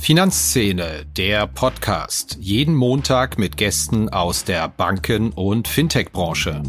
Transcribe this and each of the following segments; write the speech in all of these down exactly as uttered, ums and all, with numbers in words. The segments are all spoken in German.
Finanzszene, der Podcast. Jeden Montag mit Gästen aus der Banken- und Fintech-Branche.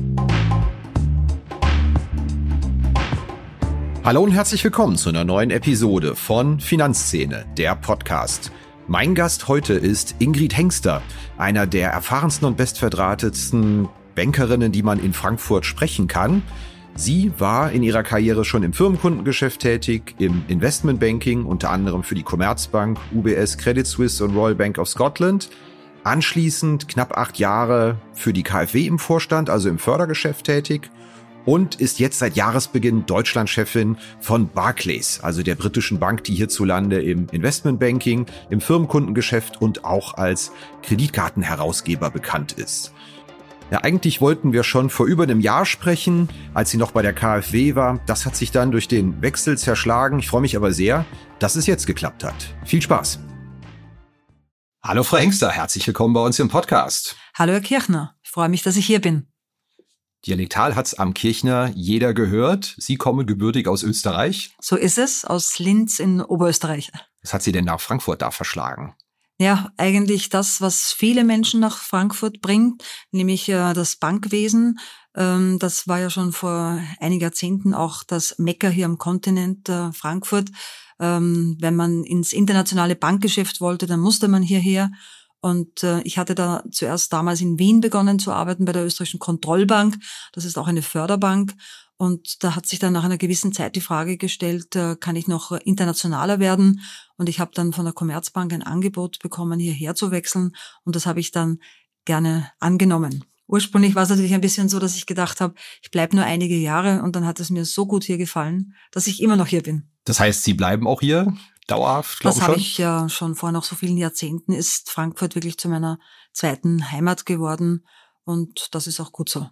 Hallo und herzlich willkommen zu einer neuen Episode von Finanzszene, der Podcast. Mein Gast heute ist Ingrid Hengster, einer der erfahrensten und bestverdrahtetsten Bankerinnen, die man in Frankfurt sprechen kann. Sie war in ihrer Karriere schon im Firmenkundengeschäft tätig, im Investmentbanking, unter anderem für die Commerzbank, U B S, Credit Suisse und Royal Bank of Scotland. Anschließend knapp acht Jahre für die KfW im Vorstand, also im Fördergeschäft tätig. Und ist jetzt seit Jahresbeginn Deutschlandchefin von Barclays, also der britischen Bank, die hierzulande im Investmentbanking, im Firmenkundengeschäft und auch als Kreditkartenherausgeber bekannt ist. Ja, eigentlich wollten wir schon vor über einem Jahr sprechen, als sie noch bei der KfW war. Das hat sich dann durch den Wechsel zerschlagen. Ich freue mich aber sehr, dass es jetzt geklappt hat. Viel Spaß. Hallo Frau Hengster, herzlich willkommen bei uns im Podcast. Hallo Herr Kirchner, ich freue mich, dass ich hier bin. Dialektal hat's am Kirchner jeder gehört. Sie kommen gebürtig aus Österreich. So ist es, aus Linz in Oberösterreich. Was hat Sie denn nach Frankfurt da verschlagen? Ja, eigentlich das, was viele Menschen nach Frankfurt bringt, nämlich äh, das Bankwesen. Ähm, das war ja schon vor einigen Jahrzehnten auch das Mekka hier am Kontinent äh, Frankfurt. Ähm, wenn man ins internationale Bankgeschäft wollte, dann musste man hierher. Und äh, ich hatte da zuerst damals in Wien begonnen zu arbeiten bei der österreichischen Kontrollbank. Das ist auch eine Förderbank. Und da hat sich dann nach einer gewissen Zeit die Frage gestellt, äh, kann ich noch internationaler werden? Und ich habe dann von der Commerzbank ein Angebot bekommen, hierher zu wechseln. Und das habe ich dann gerne angenommen. Ursprünglich war es natürlich ein bisschen so, dass ich gedacht habe, ich bleibe nur einige Jahre. Und dann hat es mir so gut hier gefallen, dass ich immer noch hier bin. Das heißt, Sie bleiben auch hier? Dauerhaft, glaube ich schon? Das habe ich ja schon vor noch so vielen Jahrzehnten, ist Frankfurt wirklich zu meiner zweiten Heimat geworden und das ist auch gut so.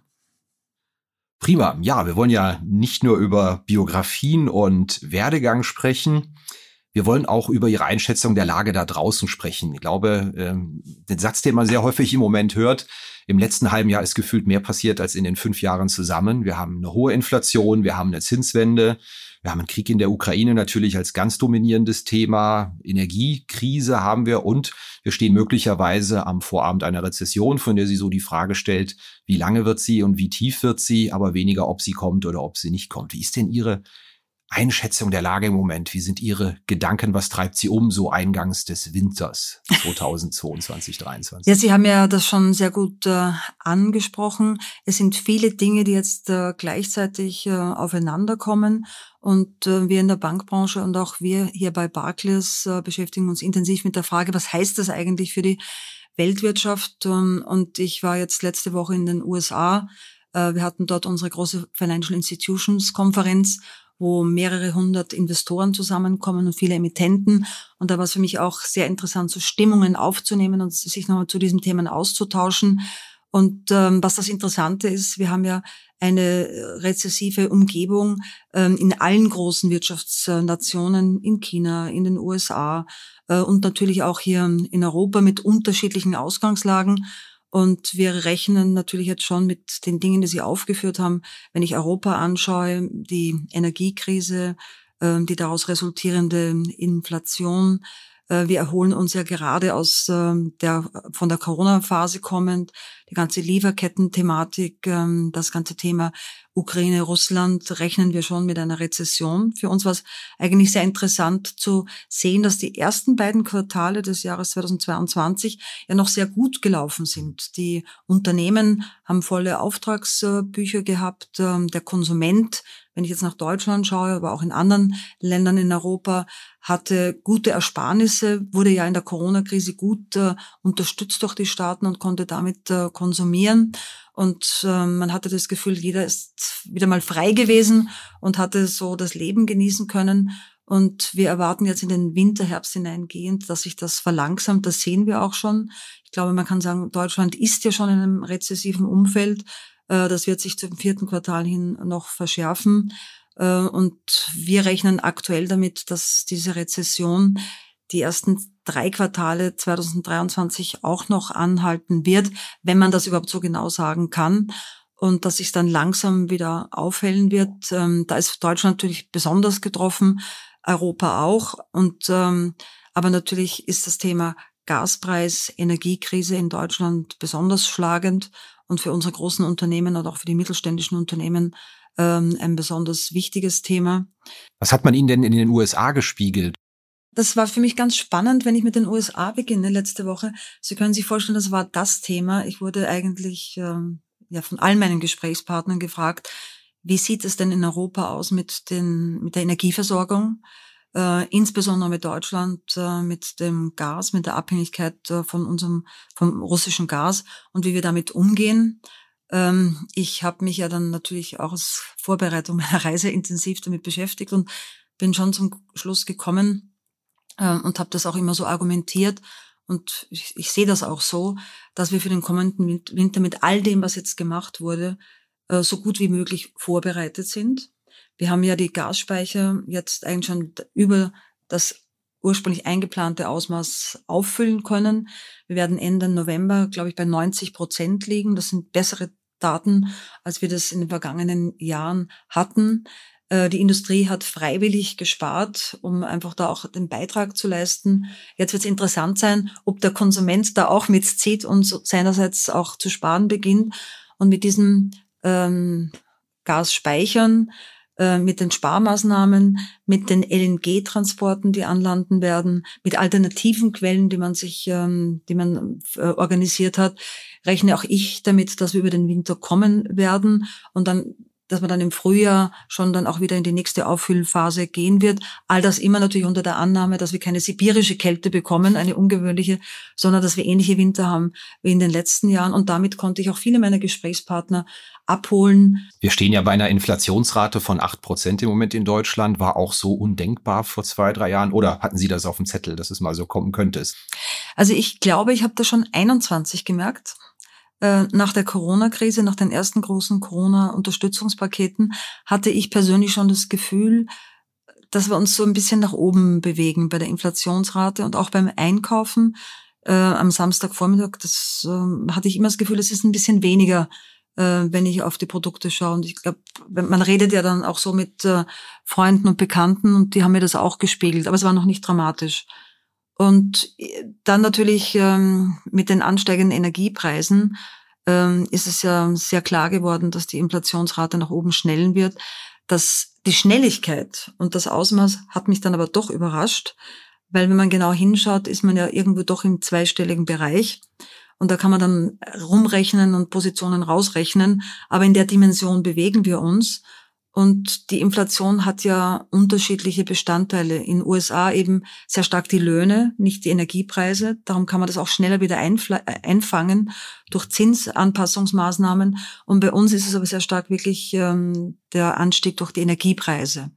Prima. Ja, wir wollen ja nicht nur über Biografien und Werdegang sprechen, wir wollen auch über Ihre Einschätzung der Lage da draußen sprechen. Ich glaube, ähm, den Satz, den man sehr häufig im Moment hört, im letzten halben Jahr ist gefühlt mehr passiert als in den fünf Jahren zusammen. Wir haben eine hohe Inflation, wir haben eine Zinswende, wir haben einen Krieg in der Ukraine natürlich als ganz dominierendes Thema. Energiekrise haben wir und wir stehen möglicherweise am Vorabend einer Rezession, von der sie so die Frage stellt, wie lange wird sie und wie tief wird sie, aber weniger, ob sie kommt oder ob sie nicht kommt. Wie ist denn Ihre Einschätzung der Lage im Moment? Wie sind Ihre Gedanken? Was treibt Sie um, so eingangs des Winters zweitausendzweiundzwanzig, dreiundzwanzig? Ja, Sie haben ja das schon sehr gut äh, angesprochen. Es sind viele Dinge, die jetzt äh, gleichzeitig äh, aufeinander kommen. Und äh, wir in der Bankbranche und auch wir hier bei Barclays äh, beschäftigen uns intensiv mit der Frage, was heißt das eigentlich für die Weltwirtschaft? Ähm, und ich war jetzt letzte Woche in den U S A. Äh, wir hatten dort unsere große Financial Institutions Konferenz, wo mehrere hundert Investoren zusammenkommen und viele Emittenten. Und da war es für mich auch sehr interessant, so Stimmungen aufzunehmen und sich nochmal zu diesen Themen auszutauschen. Und ähm, was das Interessante ist, wir haben ja eine rezessive Umgebung ähm, in allen großen Wirtschaftsnationen, in China, in den U S A äh, und natürlich auch hier in Europa mit unterschiedlichen Ausgangslagen. Und wir rechnen natürlich jetzt schon mit den Dingen, die Sie aufgeführt haben. Wenn ich Europa anschaue, die Energiekrise, die daraus resultierende Inflation. Wir erholen uns ja gerade aus der, von der Corona-Phase kommend, die ganze Lieferketten-Thematik, das ganze Thema Ukraine, Russland, rechnen wir schon mit einer Rezession. Für uns war es eigentlich sehr interessant zu sehen, dass die ersten beiden Quartale des Jahres zweitausendzweiundzwanzig ja noch sehr gut gelaufen sind. Die Unternehmen haben volle Auftragsbücher gehabt. Der Konsument, wenn ich jetzt nach Deutschland schaue, aber auch in anderen Ländern in Europa, hatte gute Ersparnisse, wurde ja in der Corona-Krise gut äh, unterstützt durch die Staaten und konnte damit äh, konsumieren. Und äh, man hatte das Gefühl, jeder ist wieder mal frei gewesen und hatte so das Leben genießen können. Und wir erwarten jetzt in den Winter, Herbst hineingehend, dass sich das verlangsamt. Das sehen wir auch schon. Ich glaube, man kann sagen, Deutschland ist ja schon in einem rezessiven Umfeld. Äh, das wird sich zum vierten Quartal hin noch verschärfen. Und wir rechnen aktuell damit, dass diese Rezession die ersten drei Quartale zweitausenddreiundzwanzig auch noch anhalten wird, wenn man das überhaupt so genau sagen kann. Und dass sich dann langsam wieder aufhellen wird. Da ist Deutschland natürlich besonders getroffen, Europa auch. Und Aber natürlich ist das Thema Gaspreis, Energiekrise in Deutschland besonders schlagend und für unsere großen Unternehmen und auch für die mittelständischen Unternehmen ähm, ein besonders wichtiges Thema. Was hat man Ihnen denn in den U S A gespiegelt? Das war für mich ganz spannend, wenn ich mit den U S A beginne letzte Woche. Sie können sich vorstellen, das war das Thema. Ich wurde eigentlich ähm, ja von all meinen Gesprächspartnern gefragt, wie sieht es denn in Europa aus mit den mit der Energieversorgung, äh, insbesondere mit Deutschland, äh, mit dem Gas, mit der Abhängigkeit äh, von unserem vom russischen Gas und wie wir damit umgehen. Ähm, ich habe mich ja dann natürlich auch als Vorbereitung meiner Reise intensiv damit beschäftigt und bin schon zum Schluss gekommen, und habe das auch immer so argumentiert. Und ich, ich sehe das auch so, dass wir für den kommenden Winter mit all dem, was jetzt gemacht wurde, so gut wie möglich vorbereitet sind. Wir haben ja die Gasspeicher jetzt eigentlich schon über das ursprünglich eingeplante Ausmaß auffüllen können. Wir werden Ende November, glaube ich, bei neunzig Prozent liegen. Das sind bessere Daten, als wir das in den vergangenen Jahren hatten. Die Industrie hat freiwillig gespart, um einfach da auch den Beitrag zu leisten. Jetzt wird es interessant sein, ob der Konsument da auch mitzieht und seinerseits auch zu sparen beginnt. Und mit diesen ähm, Gasspeichern, äh, mit den Sparmaßnahmen, mit den L N G-Transporten, die anlanden werden, mit alternativen Quellen, die man sich, ähm, die man äh, organisiert hat, rechne auch ich damit, dass wir über den Winter kommen werden und dann dass man dann im Frühjahr schon dann auch wieder in die nächste Auffüllphase gehen wird. All das immer natürlich unter der Annahme, dass wir keine sibirische Kälte bekommen, eine ungewöhnliche, sondern dass wir ähnliche Winter haben wie in den letzten Jahren. Und damit konnte ich auch viele meiner Gesprächspartner abholen. Wir stehen ja bei einer Inflationsrate von acht Prozent im Moment in Deutschland. War auch so undenkbar vor zwei, drei Jahren? Oder hatten Sie das auf dem Zettel, dass es mal so kommen könnte? Also ich glaube, ich habe das schon einundzwanzig gemerkt. Nach der Corona-Krise, nach den ersten großen Corona-Unterstützungspaketen, hatte ich persönlich schon das Gefühl, dass wir uns so ein bisschen nach oben bewegen bei der Inflationsrate und auch beim Einkaufen äh, am Samstagvormittag. Das äh, hatte ich immer das Gefühl, es ist ein bisschen weniger, äh, wenn ich auf die Produkte schaue. Und ich glaube, man redet ja dann auch so mit äh, Freunden und Bekannten und die haben mir das auch gespiegelt, aber es war noch nicht dramatisch. Und dann natürlich ähm, mit den ansteigenden Energiepreisen ähm, ist es ja sehr klar geworden, dass die Inflationsrate nach oben schnellen wird. Dass die Schnelligkeit und das Ausmaß hat mich dann aber doch überrascht, weil wenn man genau hinschaut, ist man ja irgendwo doch im zweistelligen Bereich. Und da kann man dann rumrechnen und Positionen rausrechnen. Aber in der Dimension bewegen wir uns. Und die Inflation hat ja unterschiedliche Bestandteile. In den U S A eben sehr stark die Löhne, nicht die Energiepreise. Darum kann man das auch schneller wieder einfangen durch Zinsanpassungsmaßnahmen. Und bei uns ist es aber sehr stark wirklich ähm, der Anstieg durch die Energiepreise.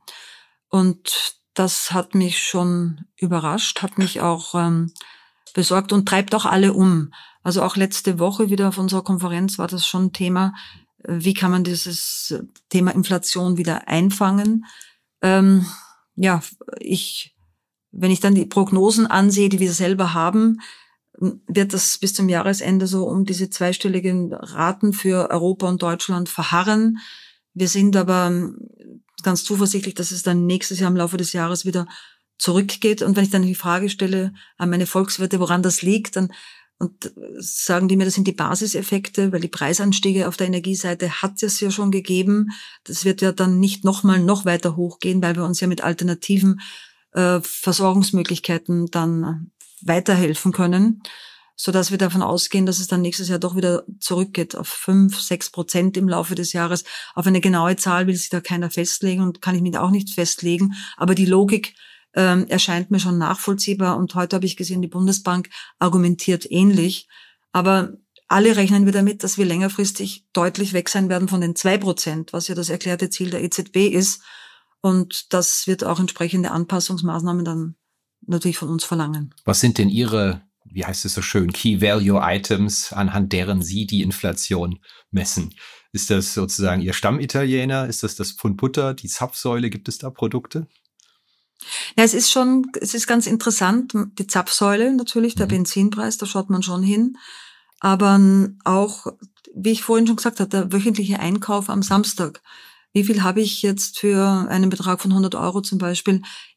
Und das hat mich schon überrascht, hat mich auch ähm, besorgt und treibt auch alle um. Also auch letzte Woche wieder auf unserer Konferenz war das schon Thema. Wie kann man dieses Thema Inflation wieder einfangen? Ähm, ja, ich, wenn ich dann die Prognosen ansehe, die wir selber haben, wird das bis zum Jahresende so um diese zweistelligen Raten für Europa und Deutschland verharren. Wir sind aber ganz zuversichtlich, dass es dann nächstes Jahr im Laufe des Jahres wieder zurückgeht. Und wenn ich dann die Frage stelle an meine Volkswirte, woran das liegt, dann und sagen die mir, das sind die Basiseffekte, weil die Preisanstiege auf der Energieseite hat es ja schon gegeben. Das wird ja dann nicht nochmal noch weiter hochgehen, weil wir uns ja mit alternativen äh, Versorgungsmöglichkeiten dann weiterhelfen können, sodass wir davon ausgehen, dass es dann nächstes Jahr doch wieder zurückgeht auf fünf, sechs Prozent im Laufe des Jahres. Auf eine genaue Zahl will sich da keiner festlegen und kann ich mich auch nicht festlegen. Aber die Logik Ähm, erscheint mir schon nachvollziehbar. Und heute habe ich gesehen, die Bundesbank argumentiert ähnlich. Aber alle rechnen wir damit, dass wir längerfristig deutlich weg sein werden von den zwei Prozent, was ja das erklärte Ziel der E Z B ist. Und das wird auch entsprechende Anpassungsmaßnahmen dann natürlich von uns verlangen. Was sind denn Ihre, wie heißt es so schön, Key Value Items, anhand deren Sie die Inflation messen? Ist das sozusagen Ihr Stammitaliener? Ist das das Pfund Butter, die Zapfsäule? Gibt es da Produkte? Ja, es ist schon, es ist ganz interessant, die Zapfsäule natürlich, der mhm. Benzinpreis, da schaut man schon hin. Aber auch, wie ich vorhin schon gesagt habe, der wöchentliche Einkauf am Samstag. Wie viel habe ich jetzt für einen Betrag von hundert Euro zum Beispiel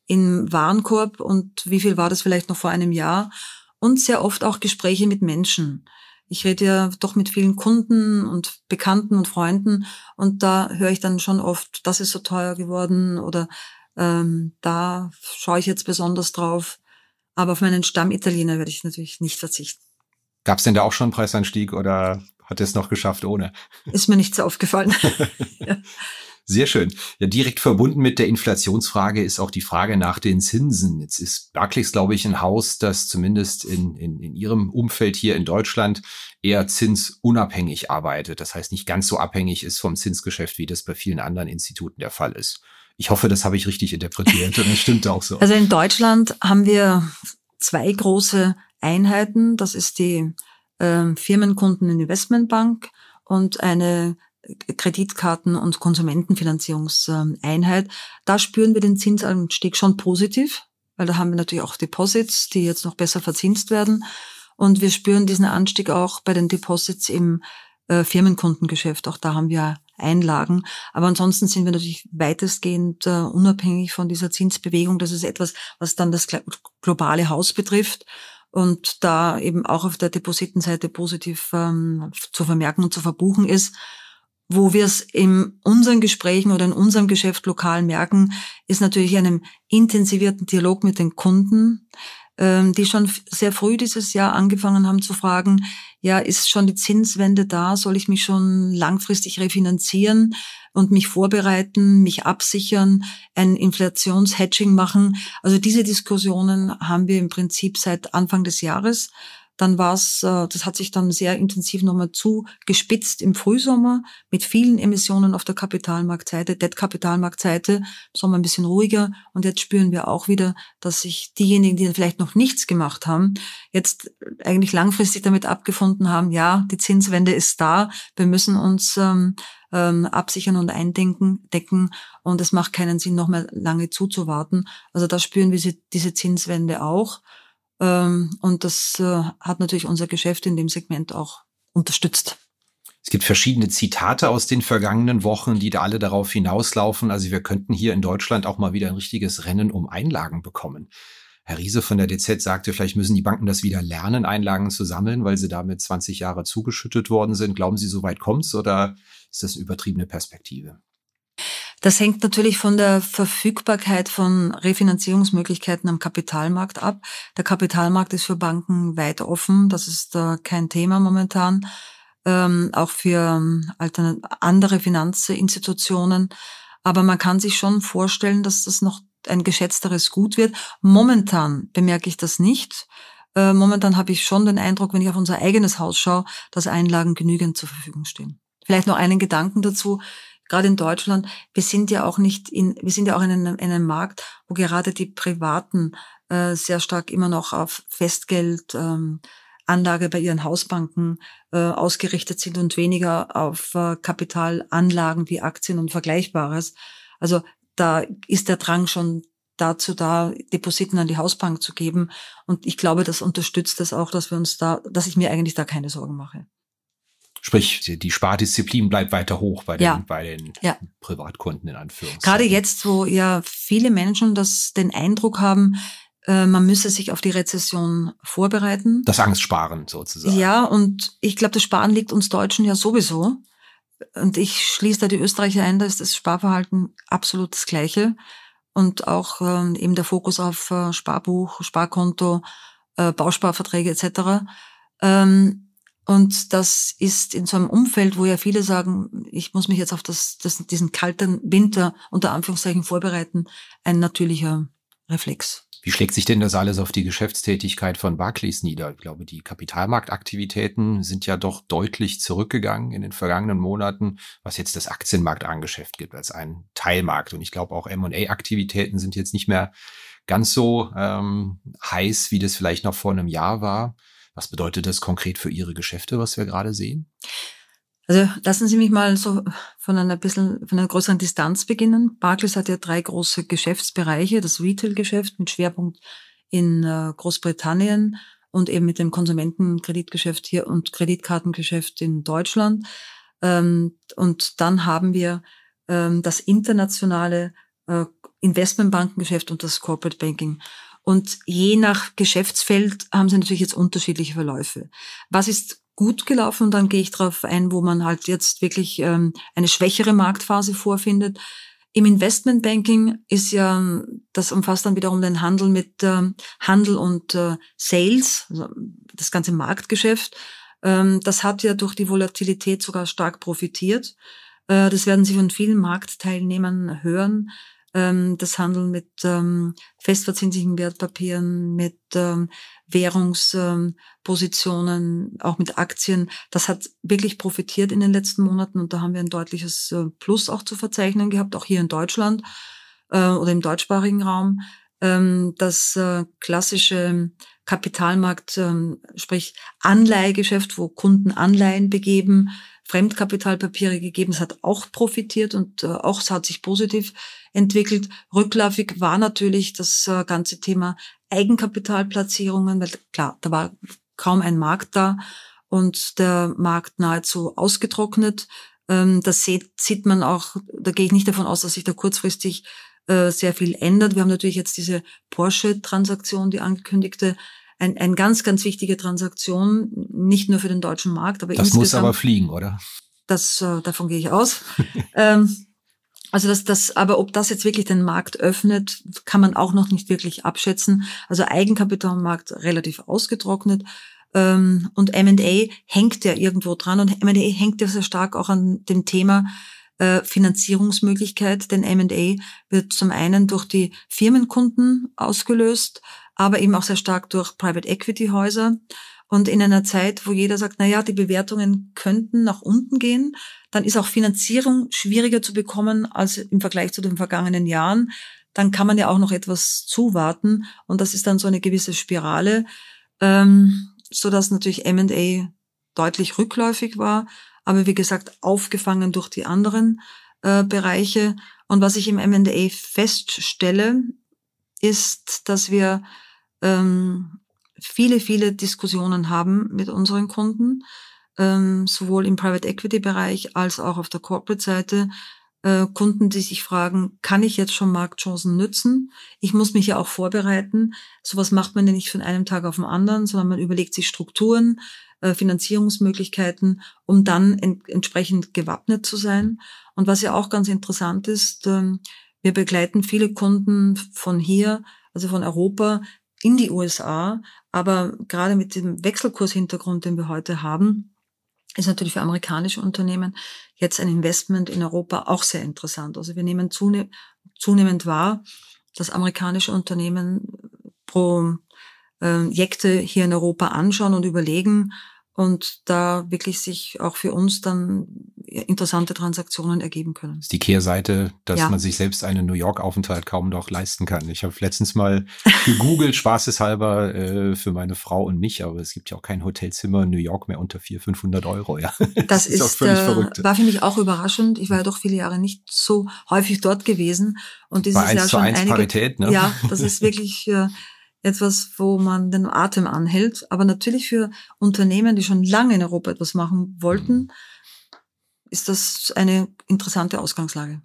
im Warenkorb und wie viel war das vielleicht noch vor einem Jahr? Und sehr oft auch Gespräche mit Menschen. Ich rede ja doch mit vielen Kunden und Bekannten und Freunden und da höre ich dann schon oft, das ist so teuer geworden oder ähm, da schaue ich jetzt besonders drauf. Aber auf meinen Stammitaliener werde ich natürlich nicht verzichten. Gab es denn da auch schon einen Preisanstieg oder hat es noch geschafft ohne? Ist mir nicht so aufgefallen. Ja. Sehr schön. Ja, direkt verbunden mit der Inflationsfrage ist auch die Frage nach den Zinsen. Jetzt ist Barclays, glaube ich, ein Haus, das zumindest in, in, in Ihrem Umfeld hier in Deutschland eher zinsunabhängig arbeitet. Das heißt, nicht ganz so abhängig ist vom Zinsgeschäft, wie das bei vielen anderen Instituten der Fall ist. Ich hoffe, das habe ich richtig interpretiert und das stimmt auch so. Also in Deutschland haben wir zwei große Einheiten. Das ist die äh, Firmenkunden-Investmentbank und eine Kreditkarten- und Konsumentenfinanzierungseinheit. Da spüren wir den Zinsanstieg schon positiv, weil da haben wir natürlich auch Deposits, die jetzt noch besser verzinst werden. Und wir spüren diesen Anstieg auch bei den Deposits im äh, Firmenkundengeschäft. Auch da haben wir Einlagen. Aber ansonsten sind wir natürlich weitestgehend äh, unabhängig von dieser Zinsbewegung. Das ist etwas, was dann das globale Haus betrifft. Und da eben auch auf der Depositenseite positiv ähm, zu vermerken und zu verbuchen ist. Wo wir es in unseren Gesprächen oder in unserem Geschäft lokal merken, ist natürlich einem intensivierten Dialog mit den Kunden, ähm, die schon sehr früh dieses Jahr angefangen haben zu fragen, ja, ist schon die Zinswende da? Soll ich mich schon langfristig refinanzieren und mich vorbereiten, mich absichern, ein Inflationshedging machen? Also diese Diskussionen haben wir im Prinzip seit Anfang des Jahres. Dann war es, das hat sich dann sehr intensiv nochmal zugespitzt im Frühsommer mit vielen Emissionen auf der Kapitalmarktseite, Debt-Kapitalmarktseite, Sommer ein bisschen ruhiger. Und jetzt spüren wir auch wieder, dass sich diejenigen, die vielleicht noch nichts gemacht haben, jetzt eigentlich langfristig damit abgefunden haben, ja, die Zinswende ist da, wir müssen uns ähm, ähm, absichern und eindenken, decken und es macht keinen Sinn, noch mehr lange zuzuwarten. Also da spüren wir diese Zinswende auch. Und das hat natürlich unser Geschäft in dem Segment auch unterstützt. Es gibt verschiedene Zitate aus den vergangenen Wochen, die da alle darauf hinauslaufen. Also wir könnten hier in Deutschland auch mal wieder ein richtiges Rennen um Einlagen bekommen. Herr Riese von der D Z sagte, vielleicht müssen die Banken das wieder lernen, Einlagen zu sammeln, weil sie damit zwanzig Jahre zugeschüttet worden sind. Glauben Sie, so weit kommt's oder ist das eine übertriebene Perspektive? Das hängt natürlich von der Verfügbarkeit von Refinanzierungsmöglichkeiten am Kapitalmarkt ab. Der Kapitalmarkt ist für Banken weit offen. Das ist äh, kein Thema momentan. Ähm, auch für ähm, andere Finanzinstitutionen. Aber man kann sich schon vorstellen, dass das noch ein geschätzteres Gut wird. Momentan bemerke ich das nicht. Äh, momentan habe ich schon den Eindruck, wenn ich auf unser eigenes Haus schaue, dass Einlagen genügend zur Verfügung stehen. Vielleicht noch einen Gedanken dazu. Gerade in Deutschland, wir sind ja auch nicht in, wir sind ja auch in einem, in einem Markt, wo gerade die Privaten äh, sehr stark immer noch auf Festgeld, ähm, Anlage bei ihren Hausbanken äh, ausgerichtet sind und weniger auf äh, Kapitalanlagen wie Aktien und Vergleichbares. Also da ist der Drang schon dazu da, Depositen an die Hausbank zu geben. Und ich glaube, das unterstützt das auch, dass wir uns da, dass ich mir eigentlich da keine Sorgen mache. Sprich, die Spardisziplin bleibt weiter hoch bei den, ja. bei den ja. Privatkunden in Anführungszeichen. Gerade jetzt, wo ja viele Menschen das, den Eindruck haben, äh, man müsse sich auf die Rezession vorbereiten. Das Angstsparen sozusagen. Ja, und ich glaube, das Sparen liegt uns Deutschen ja sowieso. Und ich schließe da die Österreicher ein, da ist das Sparverhalten absolut das Gleiche. Und auch äh, eben der Fokus auf äh, Sparbuch, Sparkonto, äh, Bausparverträge et cetera. Ähm, Und das ist in so einem Umfeld, wo ja viele sagen, ich muss mich jetzt auf das, das, diesen kalten Winter unter Anführungszeichen vorbereiten, ein natürlicher Reflex. Wie schlägt sich denn das alles auf die Geschäftstätigkeit von Barclays nieder? Ich glaube, die Kapitalmarktaktivitäten sind ja doch deutlich zurückgegangen in den vergangenen Monaten, was jetzt das Aktienmarktangeschäft gibt als einen Teilmarkt. Und ich glaube, auch M und A-Aktivitäten sind jetzt nicht mehr ganz so ähm, heiß, wie das vielleicht noch vor einem Jahr war. Was bedeutet das konkret für Ihre Geschäfte, was wir gerade sehen? Also lassen Sie mich mal so von einer bisschen, von einer größeren Distanz beginnen. Barclays hat ja drei große Geschäftsbereiche. Das Retail-Geschäft mit Schwerpunkt in äh, Großbritannien und eben mit dem Konsumentenkreditgeschäft hier und Kreditkartengeschäft in Deutschland. Ähm, und dann haben wir ähm, das internationale äh, Investmentbankengeschäft und das Corporate Banking. Und je nach Geschäftsfeld haben sie natürlich jetzt unterschiedliche Verläufe. Was ist gut gelaufen? Und dann gehe ich darauf ein, wo man halt jetzt wirklich ähm, eine schwächere Marktphase vorfindet. Im Investmentbanking ist ja, das umfasst dann wiederum den Handel mit ähm, Handel und äh, Sales, also das ganze Marktgeschäft. Ähm, das hat ja durch die Volatilität sogar stark profitiert. Äh, das werden Sie von vielen Marktteilnehmern hören. Ähm, das Handeln mit ähm, festverzinslichen Wertpapieren, mit ähm, Währungspositionen, ähm, auch mit Aktien. Das hat wirklich profitiert in den letzten Monaten und da haben wir ein deutliches äh, Plus auch zu verzeichnen gehabt, auch hier in Deutschland äh, oder im deutschsprachigen Raum. Ähm, das äh, klassische Kapitalmarkt, ähm, sprich Anleihegeschäft, wo Kunden Anleihen begeben, Fremdkapitalpapiere gegeben, es hat auch profitiert und äh, auch es hat sich positiv entwickelt. Rückläufig war natürlich das äh, ganze Thema Eigenkapitalplatzierungen, weil klar, da war kaum ein Markt da und der Markt nahezu ausgetrocknet. Ähm, das sieht, sieht man auch, da gehe ich nicht davon aus, dass sich da kurzfristig äh, sehr viel ändert. Wir haben natürlich jetzt diese Porsche-Transaktion, die angekündigte, Ein, ein ganz, ganz wichtige Transaktion, nicht nur für den deutschen Markt, aber das insgesamt. Das muss aber fliegen, oder? Das, äh, davon gehe ich aus. ähm, also das, das, aber ob das jetzt wirklich den Markt öffnet, kann man auch noch nicht wirklich abschätzen. Also Eigenkapitalmarkt relativ ausgetrocknet. Ähm, und M and A hängt ja irgendwo dran und M and A hängt ja sehr stark auch an dem Thema äh, Finanzierungsmöglichkeit, denn M and A wird zum einen durch die Firmenkunden ausgelöst, aber eben auch sehr stark durch Private Equity Häuser. Und in einer Zeit, wo jeder sagt, na ja, die Bewertungen könnten nach unten gehen, dann ist auch Finanzierung schwieriger zu bekommen als im Vergleich zu den vergangenen Jahren. Dann kann man ja auch noch etwas zuwarten und das ist dann so eine gewisse Spirale, ähm, so dass natürlich M and A deutlich rückläufig war, aber wie gesagt aufgefangen durch die anderen äh, Bereiche. Und was ich im M and A feststelle, ist, dass wir ähm, viele, viele Diskussionen haben mit unseren Kunden, ähm, sowohl im Private Equity Bereich als auch auf der Corporate Seite. Äh, Kunden, die sich fragen, kann ich jetzt schon Marktchancen nützen? Ich muss mich ja auch vorbereiten. Sowas macht man ja nicht von einem Tag auf den anderen, sondern man überlegt sich Strukturen, äh, Finanzierungsmöglichkeiten, um dann en- entsprechend gewappnet zu sein. Und was ja auch ganz interessant ist, ähm, wir begleiten viele Kunden von hier, also von Europa, in die U S A, aber gerade mit dem Wechselkurshintergrund, den wir heute haben, ist natürlich für amerikanische Unternehmen jetzt ein Investment in Europa auch sehr interessant. Also wir nehmen zune- zunehmend wahr, dass amerikanische Unternehmen Projekte hier in Europa anschauen und überlegen und da wirklich sich auch für uns dann interessante Transaktionen ergeben können. Das ist die Kehrseite, dass ja. man sich selbst einen New York-Aufenthalt kaum noch leisten kann. Ich habe letztens mal gegoogelt, spaßeshalber äh, für meine Frau und mich, aber es gibt ja auch kein Hotelzimmer in New York mehr unter vierhundert, fünfhundert Euro. Ja. Das, das ist, ist völlig äh, verrückt. War für mich auch überraschend. Ich war ja doch viele Jahre nicht so häufig dort gewesen. Und dieses Bei eins Jahr zu schon eins einige, Parität, ne? Ja, das ist wirklich äh, etwas, wo man den Atem anhält. Aber natürlich für Unternehmen, die schon lange in Europa etwas machen wollten, mhm. ist das eine interessante Ausgangslage.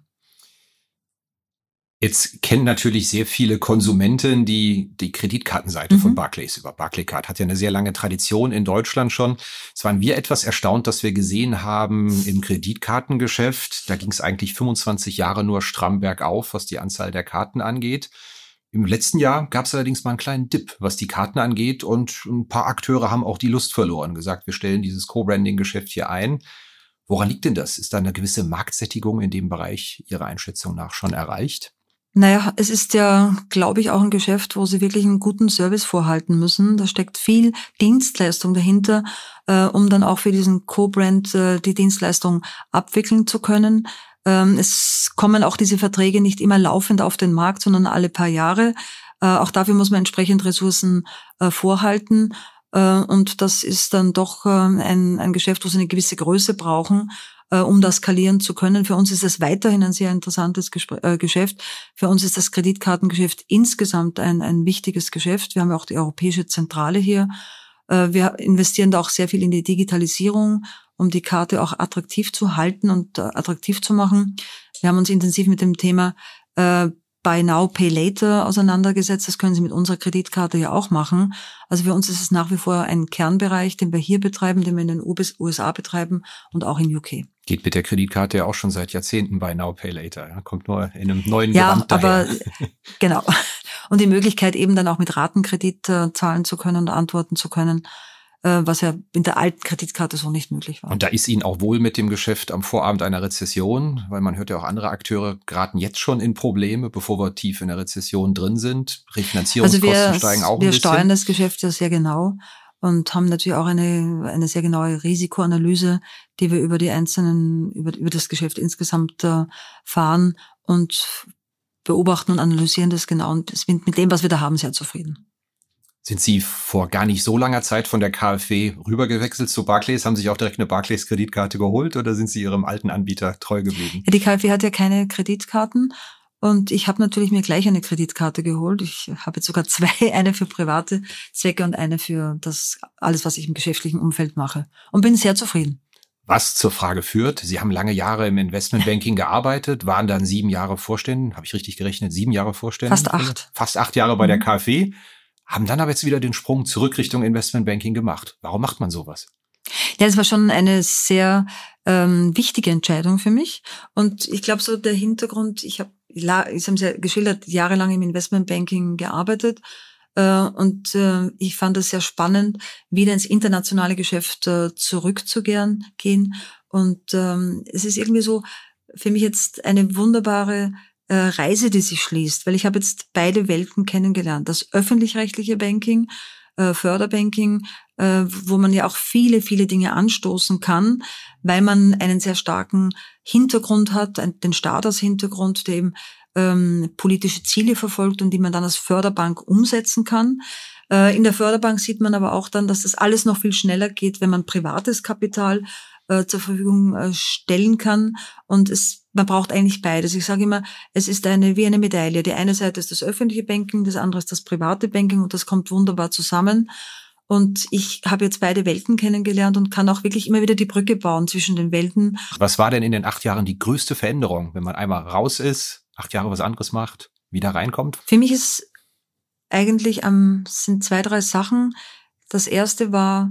Jetzt kennen natürlich sehr viele Konsumenten die die Kreditkartenseite mhm. von Barclays über. Barclaycard hat ja eine sehr lange Tradition in Deutschland schon. Es waren wir etwas erstaunt, dass wir gesehen haben im Kreditkartengeschäft, da ging es eigentlich fünfundzwanzig Jahre nur stramm bergauf, was die Anzahl der Karten angeht. Im letzten Jahr gab es allerdings mal einen kleinen Dip, was die Karten angeht und ein paar Akteure haben auch die Lust verloren, gesagt, wir stellen dieses Co-Branding-Geschäft hier ein. Woran liegt denn das? Ist da eine gewisse Marktsättigung in dem Bereich Ihrer Einschätzung nach schon erreicht? Naja, es ist ja, glaube ich, auch ein Geschäft, wo Sie wirklich einen guten Service vorhalten müssen. Da steckt viel Dienstleistung dahinter, äh, um dann auch für diesen Co-Brand äh, die Dienstleistung abwickeln zu können. Ähm, es kommen auch diese Verträge nicht immer laufend auf den Markt, sondern alle paar Jahre. Äh, auch dafür muss man entsprechend Ressourcen äh, vorhalten. Äh, und das ist dann doch äh, ein, ein Geschäft, wo Sie eine gewisse Größe brauchen, äh, um das skalieren zu können. Für uns ist es weiterhin ein sehr interessantes Gespr- äh, Geschäft. Für uns ist das Kreditkartengeschäft insgesamt ein, ein wichtiges Geschäft. Wir haben ja auch die Europäische Zentrale hier. Äh, wir investieren da auch sehr viel in die Digitalisierung, um die Karte auch attraktiv zu halten und äh, attraktiv zu machen. Wir haben uns intensiv mit dem Thema äh, Buy Now, Pay Later auseinandergesetzt. Das können Sie mit unserer Kreditkarte ja auch machen. Also für uns ist es nach wie vor ein Kernbereich, den wir hier betreiben, den wir in den U S A betreiben und auch in U K. Geht mit der Kreditkarte ja auch schon seit Jahrzehnten Buy Now, Pay Later. Ja, kommt nur in einem neuen ja, Gewand daher. Aber genau. Und die Möglichkeit eben dann auch mit Ratenkredit äh, zahlen zu können und antworten zu können, was ja in der alten Kreditkarte so nicht möglich war. Und da ist Ihnen auch wohl mit dem Geschäft am Vorabend einer Rezession, weil man hört ja auch, andere Akteure geraten jetzt schon in Probleme, bevor wir tief in der Rezession drin sind. Refinanzierungskosten also wir, steigen auch ein wir bisschen. Wir steuern das Geschäft ja sehr genau und haben natürlich auch eine eine sehr genaue Risikoanalyse, die wir über die einzelnen, über, über das Geschäft insgesamt äh, fahren und beobachten und analysieren das genau und sind mit dem, was wir da haben, sehr zufrieden. Sind Sie vor gar nicht so langer Zeit von der KfW rübergewechselt zu Barclays? Haben Sie sich auch direkt eine Barclays-Kreditkarte geholt oder sind Sie Ihrem alten Anbieter treu geblieben? Ja, die KfW hat ja keine Kreditkarten und ich habe natürlich mir gleich eine Kreditkarte geholt. Ich habe jetzt sogar zwei, eine für private Zwecke und eine für das alles, was ich im geschäftlichen Umfeld mache und bin sehr zufrieden. Was zur Frage führt, Sie haben lange Jahre im Investmentbanking gearbeitet, waren dann sieben Jahre Vorständin, habe ich richtig gerechnet, sieben Jahre Vorständin? Fast acht. Fast acht Jahre bei mhm. der KfW. Haben dann aber jetzt wieder den Sprung zurück Richtung Investmentbanking gemacht. Warum macht man sowas? Ja, das war schon eine sehr ähm, wichtige Entscheidung für mich. Und ich glaube, so der Hintergrund, ich habe, ich habe es ja geschildert, jahrelang im Investmentbanking gearbeitet. Äh, und äh, ich fand es sehr spannend, wieder ins internationale Geschäft äh, zurückzugehen. Gehen. Und ähm, es ist irgendwie so für mich jetzt eine wunderbare Reise, die sich schließt, weil ich habe jetzt beide Welten kennengelernt. Das öffentlich-rechtliche Banking, äh, Förderbanking, äh, wo man ja auch viele, viele Dinge anstoßen kann, weil man einen sehr starken Hintergrund hat, einen, den Staat als Hintergrund, der eben ähm, politische Ziele verfolgt und die man dann als Förderbank umsetzen kann. Äh, in der Förderbank sieht man aber auch dann, dass das alles noch viel schneller geht, wenn man privates Kapital äh, zur Verfügung äh, stellen kann und es man braucht eigentlich beides. Ich sage immer, es ist eine wie eine Medaille. Die eine Seite ist das öffentliche Banking, das andere ist das private Banking und das kommt wunderbar zusammen. Und ich habe jetzt beide Welten kennengelernt und kann auch wirklich immer wieder die Brücke bauen zwischen den Welten. Was war denn in den acht Jahren die größte Veränderung, wenn man einmal raus ist, acht Jahre was anderes macht, wieder reinkommt? Für mich ist eigentlich ähm, sind zwei, drei Sachen. Das erste war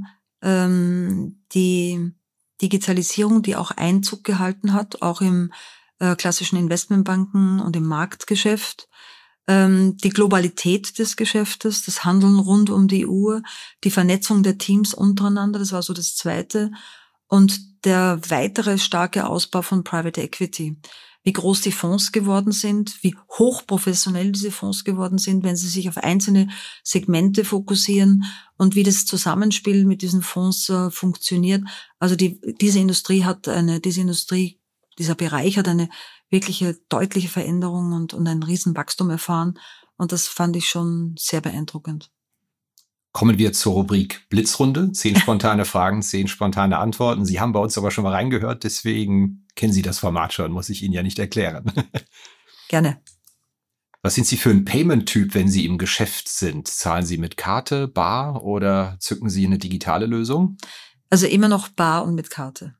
ähm, die Digitalisierung, die auch Einzug gehalten hat, auch im äh, klassischen Investmentbanken und im Marktgeschäft. Ähm, die Globalität des Geschäftes, das Handeln rund um die Uhr, die Vernetzung der Teams untereinander, das war so das Zweite. Und der weitere starke Ausbau von Private Equity. Wie groß die Fonds geworden sind, wie hochprofessionell diese Fonds geworden sind, wenn sie sich auf einzelne Segmente fokussieren und wie das Zusammenspiel mit diesen Fonds äh, funktioniert. Also die, diese Industrie hat eine, diese Industrie, dieser Bereich hat eine wirkliche deutliche Veränderung und, und ein Riesenwachstum erfahren. Und das fand ich schon sehr beeindruckend. Kommen wir zur Rubrik Blitzrunde. Zehn spontane Fragen, zehn spontane Antworten. Sie haben bei uns aber schon mal reingehört, deswegen kennen Sie das Format schon, muss ich Ihnen ja nicht erklären. Gerne. Was sind Sie für ein Payment-Typ, wenn Sie im Geschäft sind? Zahlen Sie mit Karte, bar oder zücken Sie eine digitale Lösung? Also immer noch bar und mit Karte.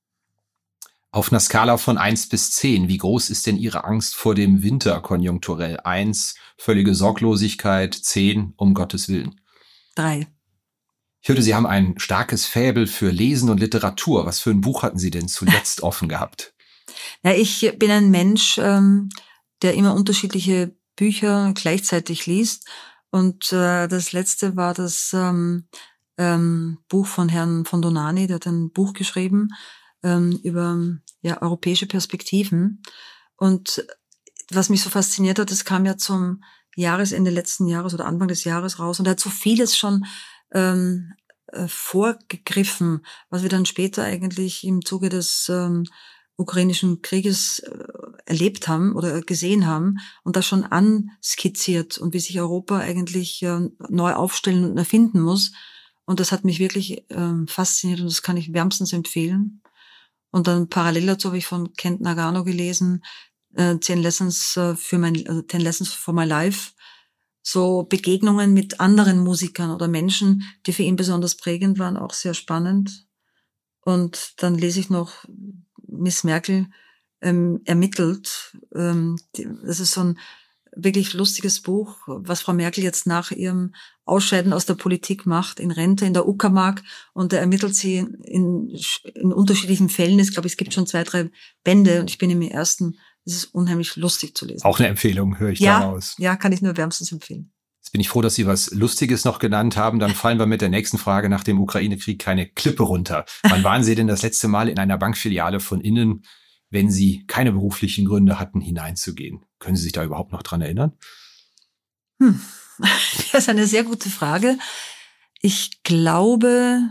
Auf einer Skala von eins bis zehn, wie groß ist denn Ihre Angst vor dem Winter konjunkturell? eins, völlige Sorglosigkeit, zehn, um Gottes Willen. Drei. Ich hörte, Sie haben ein starkes Faible für Lesen und Literatur. Was für ein Buch hatten Sie denn zuletzt offen gehabt? Ja, ich bin ein Mensch, ähm, der immer unterschiedliche Bücher gleichzeitig liest. Und äh, das letzte war das ähm, ähm, Buch von Herrn von Donani, der hat ein Buch geschrieben ähm, über ja, europäische Perspektiven. Und was mich so fasziniert hat, das kam ja zum Jahresende letzten Jahres oder Anfang des Jahres raus und er hat so vieles schon ähm, äh, vorgegriffen, was wir dann später eigentlich im Zuge des ähm, ukrainischen Krieges äh, erlebt haben oder gesehen haben und das schon anskizziert und wie sich Europa eigentlich äh, neu aufstellen und erfinden muss. Und das hat mich wirklich äh, fasziniert und das kann ich wärmstens empfehlen. Und dann parallel dazu habe ich von Kent Nagano gelesen, Uh, Ten Lessons uh, für mein, also Ten Lessons for My Life. So Begegnungen mit anderen Musikern oder Menschen, die für ihn besonders prägend waren, auch sehr spannend. Und dann lese ich noch Miss Merkel ähm, ermittelt. Ähm, die, das ist so ein wirklich lustiges Buch, was Frau Merkel jetzt nach ihrem Ausscheiden aus der Politik macht, in Rente, in der Uckermark. Und er ermittelt sie in, in unterschiedlichen Fällen. Ich glaube, es gibt schon zwei, drei Bände und ich bin im ersten. Es ist unheimlich lustig zu lesen. Auch eine Empfehlung, höre ich ja, daraus. Ja, kann ich nur wärmstens empfehlen. Jetzt bin ich froh, dass Sie was Lustiges noch genannt haben. Dann fallen wir mit der nächsten Frage nach dem Ukraine-Krieg keine Klippe runter. Wann waren Sie denn das letzte Mal in einer Bankfiliale von innen, wenn Sie keine beruflichen Gründe hatten, hineinzugehen? Können Sie sich da überhaupt noch dran erinnern? Hm. Das ist eine sehr gute Frage. Ich glaube,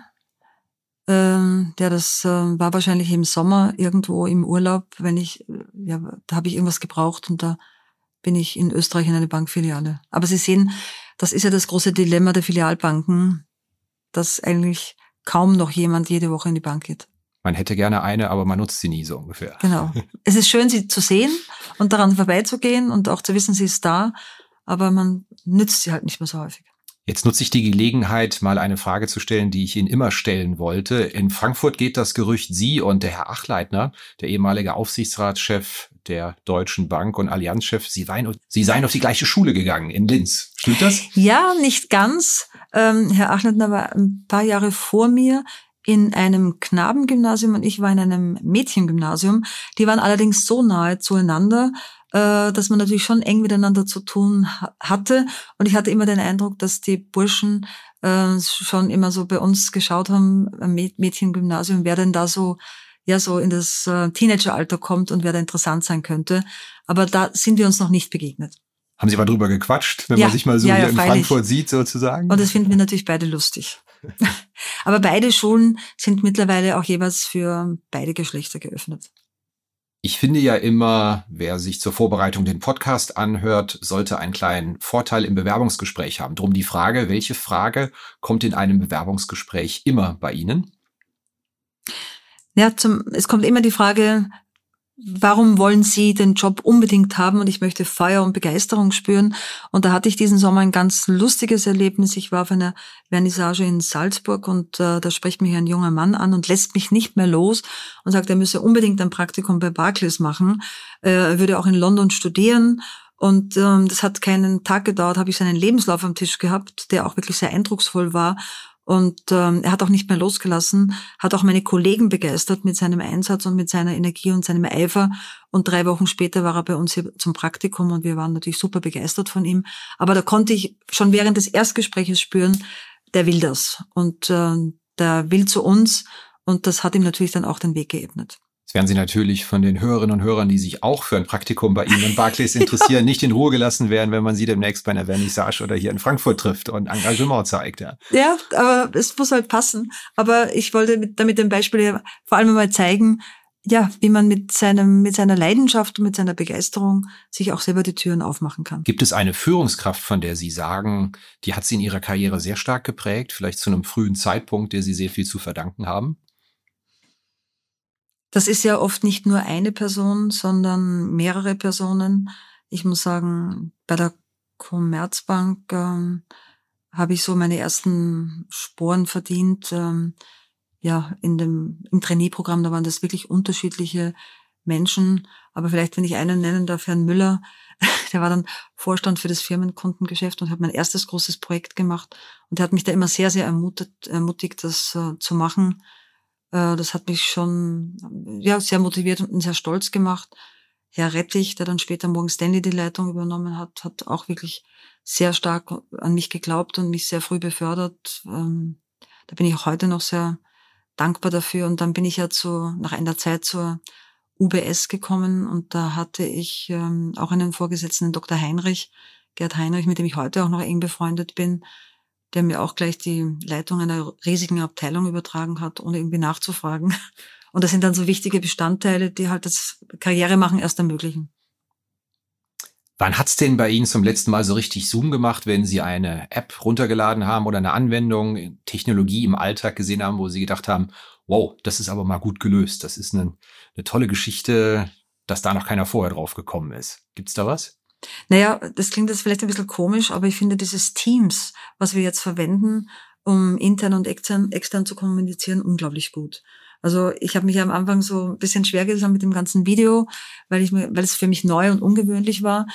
ähm, ja, das äh, war wahrscheinlich im Sommer irgendwo im Urlaub, wenn ich, ja, da habe ich irgendwas gebraucht und da bin ich in Österreich in eine Bankfiliale. Aber Sie sehen, das ist ja das große Dilemma der Filialbanken, dass eigentlich kaum noch jemand jede Woche in die Bank geht. Man hätte gerne eine, aber man nutzt sie nie, so ungefähr. Genau. Es ist schön, sie zu sehen und daran vorbeizugehen und auch zu wissen, sie ist da, aber man nützt sie halt nicht mehr so häufig. Jetzt nutze ich die Gelegenheit, mal eine Frage zu stellen, die ich Ihnen immer stellen wollte. In Frankfurt geht das Gerücht, Sie und der Herr Achleitner, der ehemalige Aufsichtsratschef der Deutschen Bank und Allianzchef, Sie seien, Sie seien auf die gleiche Schule gegangen in Linz. Stimmt das? Ja, nicht ganz. Ähm, Herr Achleitner war ein paar Jahre vor mir in einem Knabengymnasium und ich war in einem Mädchengymnasium. Die waren allerdings so nahe zueinander, äh, dass man natürlich schon eng miteinander zu tun ha- hatte. Und ich hatte immer den Eindruck, dass die Burschen äh, schon immer so bei uns geschaut haben, am Mädchengymnasium, wer denn da so ja so in das äh, Teenageralter kommt und wer da interessant sein könnte. Aber da sind wir uns noch nicht begegnet. Haben Sie mal drüber gequatscht, wenn ja, man sich mal so ja, hier ja, in freilich. Frankfurt sieht, sozusagen? Und das finden wir natürlich beide lustig. Aber beide Schulen sind mittlerweile auch jeweils für beide Geschlechter geöffnet. Ich finde ja immer, wer sich zur Vorbereitung den Podcast anhört, sollte einen kleinen Vorteil im Bewerbungsgespräch haben. Drum die Frage, welche Frage kommt in einem Bewerbungsgespräch immer bei Ihnen? Ja, zum, es kommt immer die Frage, warum wollen Sie den Job unbedingt haben? Und ich möchte Feuer und Begeisterung spüren. Und da hatte ich diesen Sommer ein ganz lustiges Erlebnis. Ich war auf einer Vernissage in Salzburg und äh, da spricht mich ein junger Mann an und lässt mich nicht mehr los und sagt, er müsse unbedingt ein Praktikum bei Barclays machen. Äh, er würde auch in London studieren. Und ähm, das hat keinen Tag gedauert, habe ich seinen Lebenslauf am Tisch gehabt, der auch wirklich sehr eindrucksvoll war. Und ähm, er hat auch nicht mehr losgelassen, hat auch meine Kollegen begeistert mit seinem Einsatz und mit seiner Energie und seinem Eifer. Und drei Wochen später war er bei uns hier zum Praktikum und wir waren natürlich super begeistert von ihm. Aber da konnte ich schon während des Erstgespräches spüren, der will das. Und äh, der will zu uns und das hat ihm natürlich dann auch den Weg geebnet. Jetzt werden Sie natürlich von den Hörerinnen und Hörern, die sich auch für ein Praktikum bei Ihnen in Barclays interessieren, ja. nicht in Ruhe gelassen werden, wenn man Sie demnächst bei einer Vernissage oder hier in Frankfurt trifft und Engagement zeigt. Ja, ja, aber es muss halt passen. Aber ich wollte mit, damit dem Beispiel vor allem mal zeigen, ja, wie man mit seinem, mit seiner Leidenschaft und mit seiner Begeisterung sich auch selber die Türen aufmachen kann. Gibt es eine Führungskraft, von der Sie sagen, die hat Sie in Ihrer Karriere sehr stark geprägt, vielleicht zu einem frühen Zeitpunkt, der Sie sehr viel zu verdanken haben? Das ist ja oft nicht nur eine Person, sondern mehrere Personen. Ich muss sagen, bei der Commerzbank ähm, habe ich so meine ersten Sporen verdient. Ähm, ja, in dem im Trainee-Programm, da waren das wirklich unterschiedliche Menschen. Aber vielleicht, wenn ich einen nennen darf, Herrn Müller, der war dann Vorstand für das Firmenkundengeschäft und hat mein erstes großes Projekt gemacht. Und der hat mich da immer sehr, sehr ermutigt, ermutigt das äh, zu machen. Das hat mich schon ja sehr motiviert und sehr stolz gemacht. Herr Rettich, der dann später Morgan Stanley die Leitung übernommen hat, hat auch wirklich sehr stark an mich geglaubt und mich sehr früh befördert. Da bin ich auch heute noch sehr dankbar dafür. Und dann bin ich ja zu, nach einer Zeit zur U B S gekommen und da hatte ich auch einen Vorgesetzten, Doktor Heinrich, Gerd Heinrich, mit dem ich heute auch noch eng befreundet bin, der mir auch gleich die Leitung einer riesigen Abteilung übertragen hat, ohne irgendwie nachzufragen. Und das sind dann so wichtige Bestandteile, die halt das Karrieremachen erst ermöglichen. Wann hat's denn bei Ihnen zum letzten Mal so richtig Zoom gemacht, wenn Sie eine App runtergeladen haben oder eine Anwendung, Technologie im Alltag gesehen haben, wo Sie gedacht haben, wow, das ist aber mal gut gelöst. Das ist eine, eine tolle Geschichte, dass da noch keiner vorher drauf gekommen ist. Gibt's da was? Naja, das klingt jetzt vielleicht ein bisschen komisch, aber ich finde dieses Teams, was wir jetzt verwenden, um intern und extern, extern zu kommunizieren, unglaublich gut. Also ich habe mich am Anfang so ein bisschen schwer getan mit dem ganzen Video, weil ich mir, weil es für mich neu und ungewöhnlich war.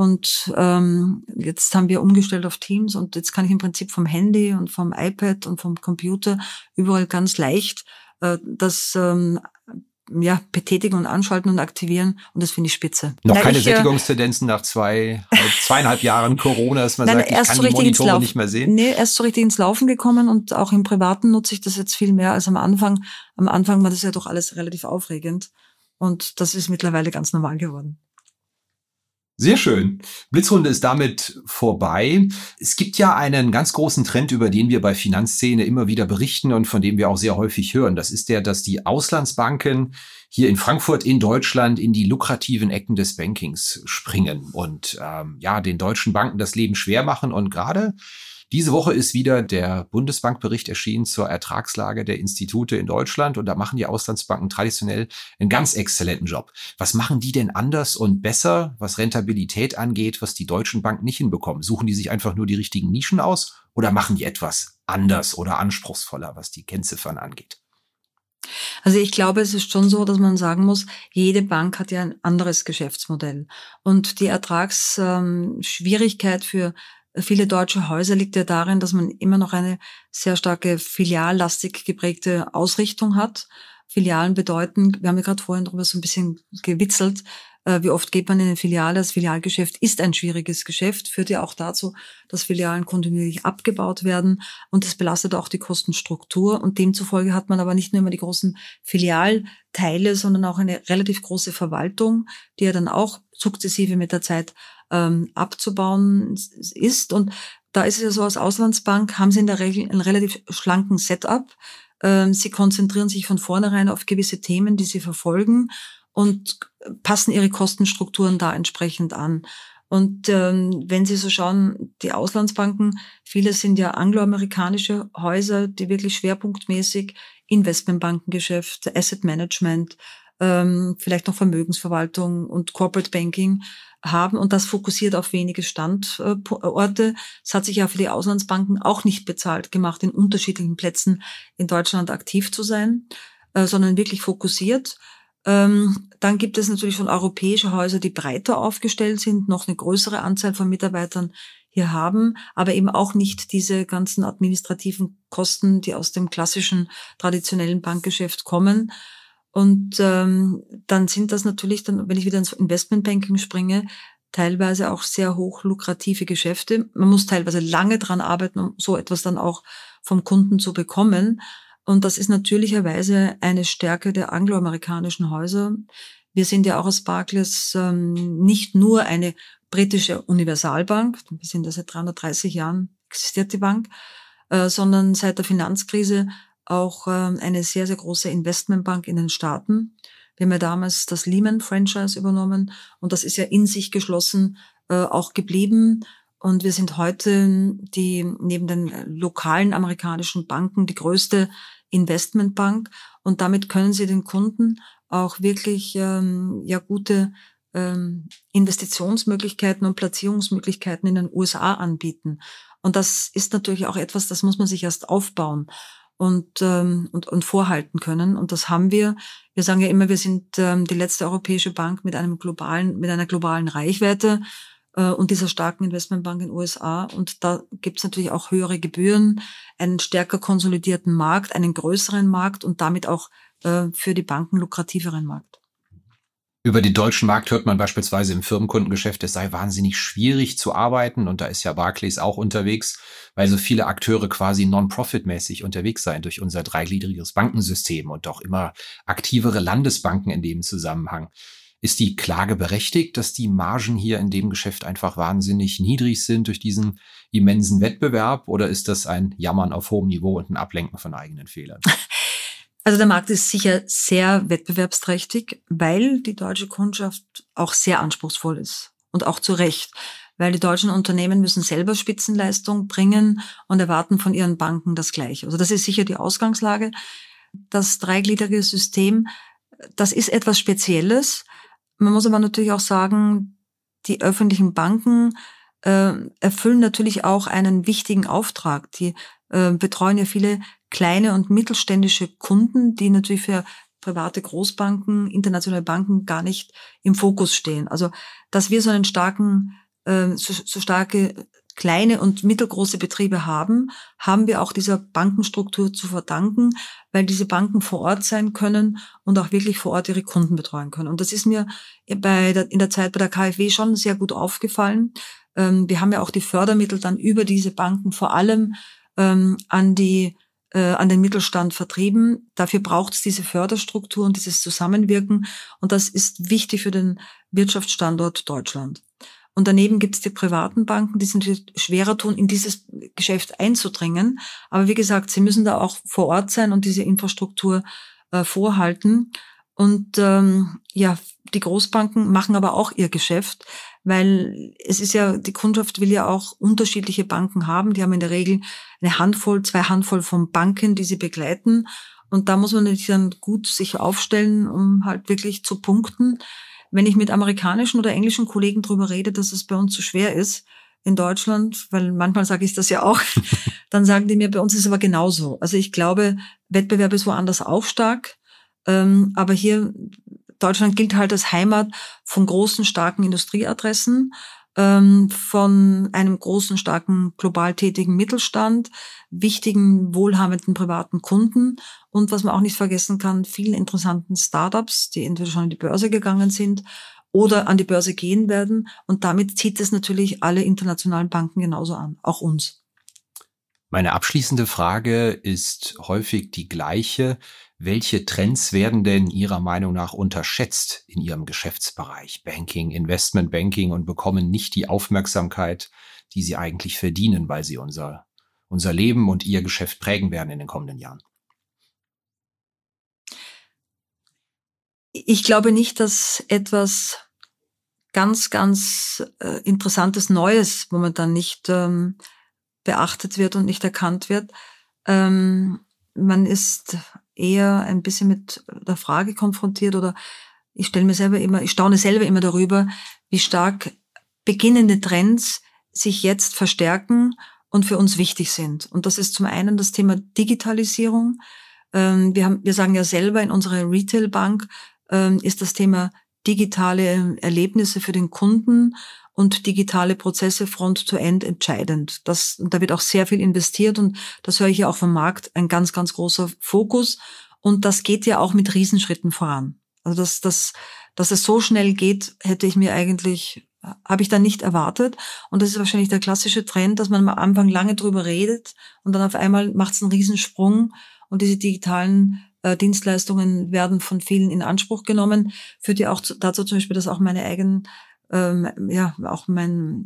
Und ähm, jetzt haben wir umgestellt auf Teams und jetzt kann ich im Prinzip vom Handy und vom iPad und vom Computer überall ganz leicht äh, das ähm, ja, betätigen und anschalten und aktivieren und das finde ich spitze. Noch Na, keine ich, Sättigungstendenzen nach zwei, zweieinhalb Jahren Corona, dass man Nein, sagt, ich kann so die Monitore Lauf, nicht mehr sehen? Nee, erst so richtig ins Laufen gekommen und auch im Privaten nutze ich das jetzt viel mehr als am Anfang. Am Anfang war das ja doch alles relativ aufregend und das ist mittlerweile ganz normal geworden. Sehr schön. Blitzrunde ist damit vorbei. Es gibt ja einen ganz großen Trend, über den wir bei Finanzszene immer wieder berichten und von dem wir auch sehr häufig hören. Das ist der, dass die Auslandsbanken hier in Frankfurt in Deutschland in die lukrativen Ecken des Bankings springen und ähm, ja den deutschen Banken das Leben schwer machen. Und gerade diese Woche ist wieder der Bundesbankbericht erschienen zur Ertragslage der Institute in Deutschland und da machen die Auslandsbanken traditionell einen ganz exzellenten Job. Was machen die denn anders und besser, was Rentabilität angeht, was die deutschen Banken nicht hinbekommen? Suchen die sich einfach nur die richtigen Nischen aus oder machen die etwas anders oder anspruchsvoller, was die Kennziffern angeht? Also ich glaube, es ist schon so, dass man sagen muss, jede Bank hat ja ein anderes Geschäftsmodell und die Ertragsschwierigkeit für viele deutsche Häuser liegt ja darin, dass man immer noch eine sehr starke filiallastig geprägte Ausrichtung hat. Filialen bedeuten, wir haben ja gerade vorhin darüber so ein bisschen gewitzelt, wie oft geht man in eine Filiale. Das Filialgeschäft ist ein schwieriges Geschäft, führt ja auch dazu, dass Filialen kontinuierlich abgebaut werden und das belastet auch die Kostenstruktur und demzufolge hat man aber nicht nur immer die großen Filialteile, sondern auch eine relativ große Verwaltung, die ja dann auch sukzessive mit der Zeit ähm, abzubauen ist. Und da ist es ja so, als Auslandsbank haben sie in der Regel einen relativ schlanken Setup. Ähm, sie konzentrieren sich von vornherein auf gewisse Themen, die sie verfolgen und passen ihre Kostenstrukturen da entsprechend an. Und ähm, wenn Sie so schauen, die Auslandsbanken, viele sind ja angloamerikanische Häuser, die wirklich schwerpunktmäßig Investmentbankengeschäft, Asset Management, ähm, vielleicht noch Vermögensverwaltung und Corporate Banking haben. Und das fokussiert auf wenige Standorte. Es hat sich ja für die Auslandsbanken auch nicht bezahlt gemacht, in unterschiedlichen Plätzen in Deutschland aktiv zu sein, äh, sondern wirklich fokussiert. Ähm, dann gibt es natürlich schon europäische Häuser, die breiter aufgestellt sind, noch eine größere Anzahl von Mitarbeitern hier haben, aber eben auch nicht diese ganzen administrativen Kosten, die aus dem klassischen, traditionellen Bankgeschäft kommen. Und ähm, dann sind das natürlich dann, wenn ich wieder ins Investmentbanking springe, teilweise auch sehr hoch lukrative Geschäfte. Man muss teilweise lange dran arbeiten, um so etwas dann auch vom Kunden zu bekommen. Und das ist natürlicherweise eine Stärke der angloamerikanischen Häuser. Wir sind ja auch als Barclays ähm, nicht nur eine britische Universalbank, wir sind ja seit dreihundertdreißig Jahren existiert die Bank, äh, sondern seit der Finanzkrise auch äh, eine sehr, sehr große Investmentbank in den Staaten. Wir haben ja damals das Lehman-Franchise übernommen und das ist ja in sich geschlossen äh, auch geblieben. Und wir sind heute die neben den lokalen amerikanischen Banken die größte Investmentbank. Und damit können sie den Kunden auch wirklich ähm, ja gute ähm, Investitionsmöglichkeiten und Platzierungsmöglichkeiten in den U S A anbieten. Und das ist natürlich auch etwas, das muss man sich erst aufbauen und ähm, und, und vorhalten können. Und das haben wir. Wir sagen ja immer, wir sind ähm, die letzte europäische Bank mit einem globalen, mit einer globalen Reichweite und dieser starken Investmentbank in den U S A. Und da gibt es natürlich auch höhere Gebühren, einen stärker konsolidierten Markt, einen größeren Markt und damit auch äh, für die Banken lukrativeren Markt. Über den deutschen Markt hört man beispielsweise im Firmenkundengeschäft, es sei wahnsinnig schwierig zu arbeiten. Und da ist ja Barclays auch unterwegs, weil so viele Akteure quasi non-profit-mäßig unterwegs seien durch unser dreigliedriges Bankensystem und auch immer aktivere Landesbanken in dem Zusammenhang. Ist die Klage berechtigt, dass die Margen hier in dem Geschäft einfach wahnsinnig niedrig sind durch diesen immensen Wettbewerb? Oder ist das ein Jammern auf hohem Niveau und ein Ablenken von eigenen Fehlern? Also der Markt ist sicher sehr wettbewerbsträchtig, weil die deutsche Kundschaft auch sehr anspruchsvoll ist. Und auch zu Recht. Weil die deutschen Unternehmen müssen selber Spitzenleistung bringen und erwarten von ihren Banken das Gleiche. Also das ist sicher die Ausgangslage. Das dreigliedrige System, das ist etwas Spezielles. Man muss aber natürlich auch sagen, die öffentlichen Banken äh, erfüllen natürlich auch einen wichtigen Auftrag. Die äh, betreuen ja viele kleine und mittelständische Kunden, die natürlich für private Großbanken, internationale Banken gar nicht im Fokus stehen. Also, dass wir so einen starken äh, so, so starke kleine und mittelgroße Betriebe haben, haben wir auch dieser Bankenstruktur zu verdanken, weil diese Banken vor Ort sein können und auch wirklich vor Ort ihre Kunden betreuen können. Und das ist mir bei der, in der Zeit bei der KfW schon sehr gut aufgefallen. Ähm, wir haben ja auch die Fördermittel dann über diese Banken vor allem ähm, an die äh, an den Mittelstand vertrieben. Dafür braucht es diese Förderstruktur und dieses Zusammenwirken. Und das ist wichtig für den Wirtschaftsstandort Deutschland. Und daneben gibt es die privaten Banken, die es natürlich schwerer tun, in dieses Geschäft einzudringen. Aber wie gesagt, sie müssen da auch vor Ort sein und diese Infrastruktur äh, vorhalten. Und ähm, ja, die Großbanken machen aber auch ihr Geschäft, weil es ist ja, die Kundschaft will ja auch unterschiedliche Banken haben. Die haben in der Regel eine Handvoll, zwei Handvoll von Banken, die sie begleiten. Und da muss man natürlich dann gut sich aufstellen, um halt wirklich zu punkten. Wenn ich mit amerikanischen oder englischen Kollegen drüber rede, dass es bei uns so schwer ist in Deutschland, weil manchmal sage ich das ja auch, dann sagen die mir, bei uns ist es aber genauso. Also ich glaube, Wettbewerb ist woanders auch stark, ähm, aber hier, Deutschland gilt halt als Heimat von großen, starken Industrieadressen, ähm, von einem großen, starken, global tätigen Mittelstand, wichtigen, wohlhabenden privaten Kunden und was man auch nicht vergessen kann, vielen interessanten Startups, die entweder schon an die Börse gegangen sind oder an die Börse gehen werden. Und damit zieht es natürlich alle internationalen Banken genauso an, auch uns. Meine abschließende Frage ist häufig die gleiche. Welche Trends werden denn Ihrer Meinung nach unterschätzt in Ihrem Geschäftsbereich Banking, Investmentbanking und bekommen nicht die Aufmerksamkeit, die sie eigentlich verdienen, weil sie unser, unser Leben und Ihr Geschäft prägen werden in den kommenden Jahren? Ich glaube nicht, dass etwas ganz, ganz äh, Interessantes Neues momentan nicht ähm, beachtet wird und nicht erkannt wird. Ähm, man ist eher ein bisschen mit der Frage konfrontiert oder ich stelle mir selber immer, ich staune selber immer darüber, wie stark beginnende Trends sich jetzt verstärken und für uns wichtig sind. Und das ist zum einen das Thema Digitalisierung. Ähm, wir haben, wir sagen ja selber in unserer Retailbank ähm, ist das Thema digitale Erlebnisse für den Kunden und digitale Prozesse Front-to-End entscheidend. Das, und da wird auch sehr viel investiert und das höre ich ja auch vom Markt, ein ganz, ganz großer Fokus. Und das geht ja auch mit Riesenschritten voran. Also dass, dass, dass es so schnell geht, hätte ich mir eigentlich, habe ich dann nicht erwartet. Und das ist wahrscheinlich der klassische Trend, dass man am Anfang lange drüber redet und dann auf einmal macht es einen Riesensprung und diese digitalen äh, Dienstleistungen werden von vielen in Anspruch genommen. Führt ja auch zu, dazu zum Beispiel, dass auch meine eigenen Ähm, ja, auch mein,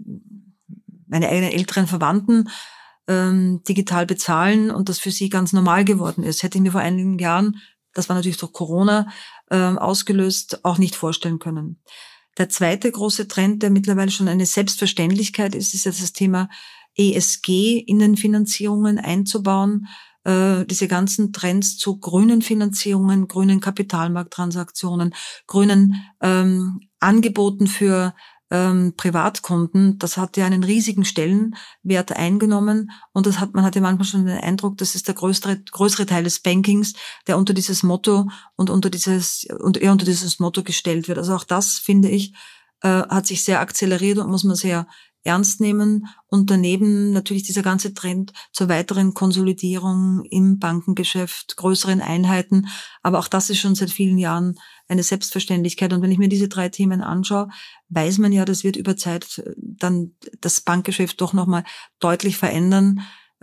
meine eigenen älteren Verwandten ähm, digital bezahlen und das für sie ganz normal geworden ist. Hätte ich mir vor einigen Jahren, das war natürlich durch Corona ähm, ausgelöst, auch nicht vorstellen können. Der zweite große Trend, der mittlerweile schon eine Selbstverständlichkeit ist, ist jetzt das Thema E S G in den Finanzierungen einzubauen. Äh, diese ganzen Trends zu grünen Finanzierungen, grünen Kapitalmarkttransaktionen, grünen ähm, Angeboten für ähm, Privatkunden, das hat ja einen riesigen Stellenwert eingenommen und das hat, man hatte manchmal schon den Eindruck, das ist der größere, größere Teil des Bankings, der unter dieses Motto und unter dieses, und eher unter dieses Motto gestellt wird. Also auch das, finde ich, äh, hat sich sehr akzeleriert und muss man sehr ernst nehmen und daneben natürlich dieser ganze Trend zur weiteren Konsolidierung im Bankengeschäft, größeren Einheiten, aber auch das ist schon seit vielen Jahren eine Selbstverständlichkeit und wenn ich mir diese drei Themen anschaue, weiß man ja, das wird über Zeit dann das Bankgeschäft doch nochmal deutlich verändern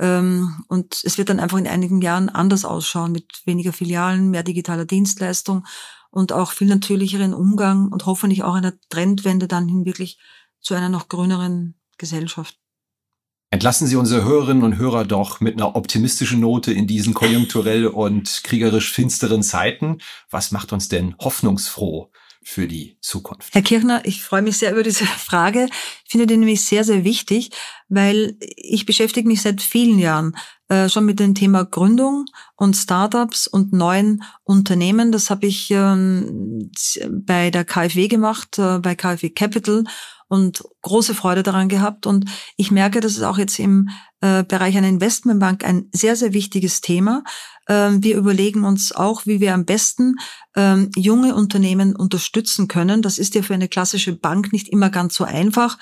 und es wird dann einfach in einigen Jahren anders ausschauen mit weniger Filialen, mehr digitaler Dienstleistung und auch viel natürlicheren Umgang und hoffentlich auch einer Trendwende dann hin wirklich zu einer noch grüneren Gesellschaft. Entlassen Sie unsere Hörerinnen und Hörer doch mit einer optimistischen Note in diesen konjunkturell und kriegerisch finsteren Zeiten. Was macht uns denn hoffnungsfroh für die Zukunft? Herr Kirchner, ich freue mich sehr über diese Frage. Ich finde die nämlich sehr, sehr wichtig, weil ich beschäftige mich seit vielen Jahren äh, schon mit dem Thema Gründung und Startups und neuen Unternehmen. Das habe ich ähm, bei der KfW gemacht, äh, bei KfW Capital und große Freude daran gehabt. Und ich merke, das ist auch jetzt im äh, Bereich einer Investmentbank ein sehr, sehr wichtiges Thema. Ähm, wir überlegen uns auch, wie wir am besten ähm, junge Unternehmen unterstützen können. Das ist ja für eine klassische Bank nicht immer ganz so einfach.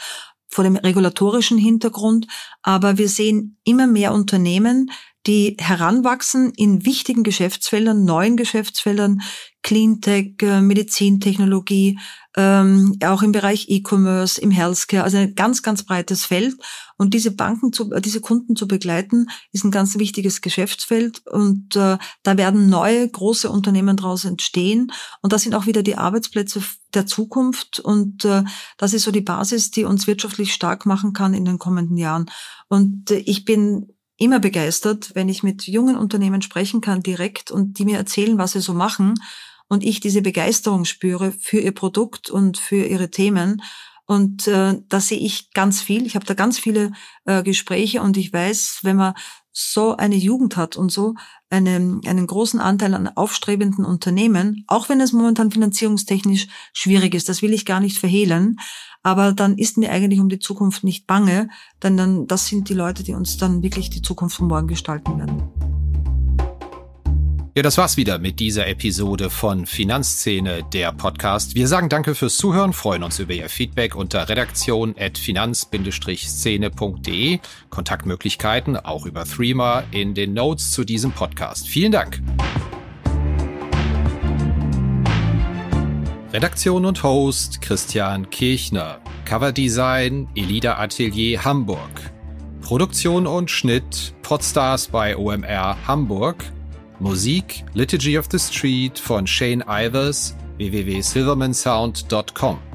vor dem regulatorischen Hintergrund. Aber wir sehen immer mehr Unternehmen, die heranwachsen in wichtigen Geschäftsfeldern, neuen Geschäftsfeldern, Cleantech, Medizintechnologie, ähm, auch im Bereich E-Commerce, im Healthcare, also ein ganz, ganz breites Feld. Und diese Banken, zu, diese Kunden zu begleiten, ist ein ganz wichtiges Geschäftsfeld. Und äh, da werden neue, große Unternehmen daraus entstehen. Und das sind auch wieder die Arbeitsplätze der Zukunft. Und äh, das ist so die Basis, die uns wirtschaftlich stark machen kann in den kommenden Jahren. Und äh, ich bin immer begeistert, wenn ich mit jungen Unternehmen sprechen kann direkt und die mir erzählen, was sie so machen und ich diese Begeisterung spüre für ihr Produkt und für ihre Themen. Und äh, da sehe ich ganz viel. Ich habe da ganz viele äh, Gespräche und ich weiß, wenn man so eine Jugend hat und so einen, einen großen Anteil an aufstrebenden Unternehmen, auch wenn es momentan finanzierungstechnisch schwierig ist, das will ich gar nicht verhehlen, aber dann ist mir eigentlich um die Zukunft nicht bange, denn dann, das sind die Leute, die uns dann wirklich die Zukunft von morgen gestalten werden. Ja, das war's wieder mit dieser Episode von Finanzszene, der Podcast. Wir sagen danke fürs Zuhören, freuen uns über Ihr Feedback unter redaktion at finanz szene punkt de. Kontaktmöglichkeiten auch über Threema in den Notes zu diesem Podcast. Vielen Dank. Redaktion und Host Christian Kirchner. Coverdesign Elida Atelier Hamburg. Produktion und Schnitt Podstars bei O M R Hamburg. Musik Liturgy of the Street von Shane Ivers, w w w punkt silvermansound punkt com.